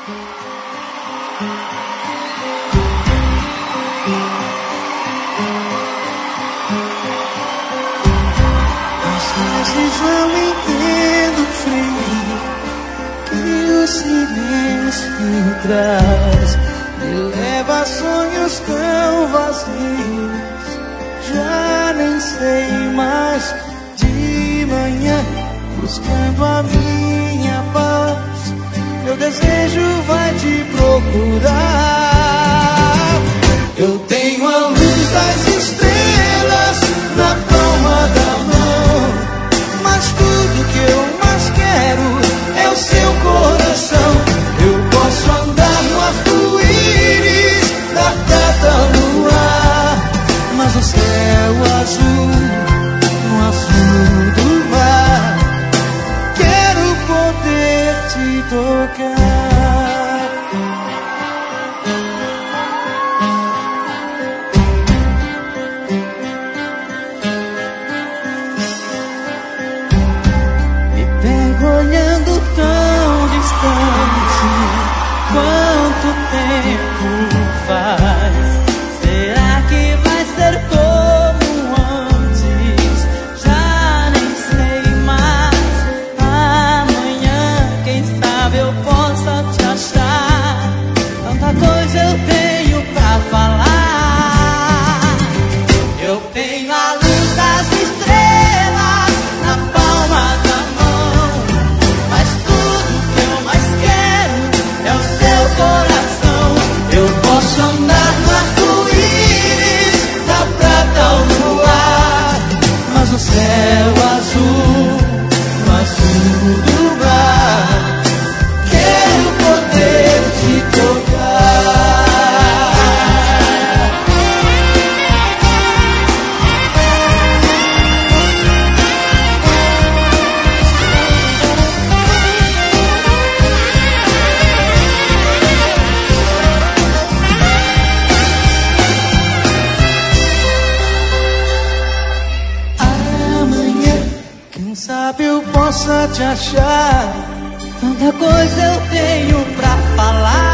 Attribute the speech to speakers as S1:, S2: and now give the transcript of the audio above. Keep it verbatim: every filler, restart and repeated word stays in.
S1: Às vezes não entendo o frio que o silêncio traz, me leva a sonhos tão vazios. Já nem sei mais. De manhã, buscando a minha paz, meu desejo vai te procurar. Eu tenho a luz das estrelas na palma da mão, mas tudo que eu mais quero é o seu coração. Eu posso andar no arco-íris da prata no ar, mas o céu azul, no azul do mar, quero poder te tocar. Me pego olhando tão distante, quanto tempo faz? Será que vai ser como antes? Já nem sei mais. Amanhã, quem sabe eu possa te achar. Tanta coisa eu tenho pra falar. Eu tenho a luz das estrelas na palma da mão, mas tudo que eu mais quero é o seu coração. Eu posso andar no arco-íris da prata ao luar, mas o céu azul, no azul do mar, quero poder te tocar. Amanhã, quem sabe eu possa te achar. Tanta coisa eu tenho pra falar.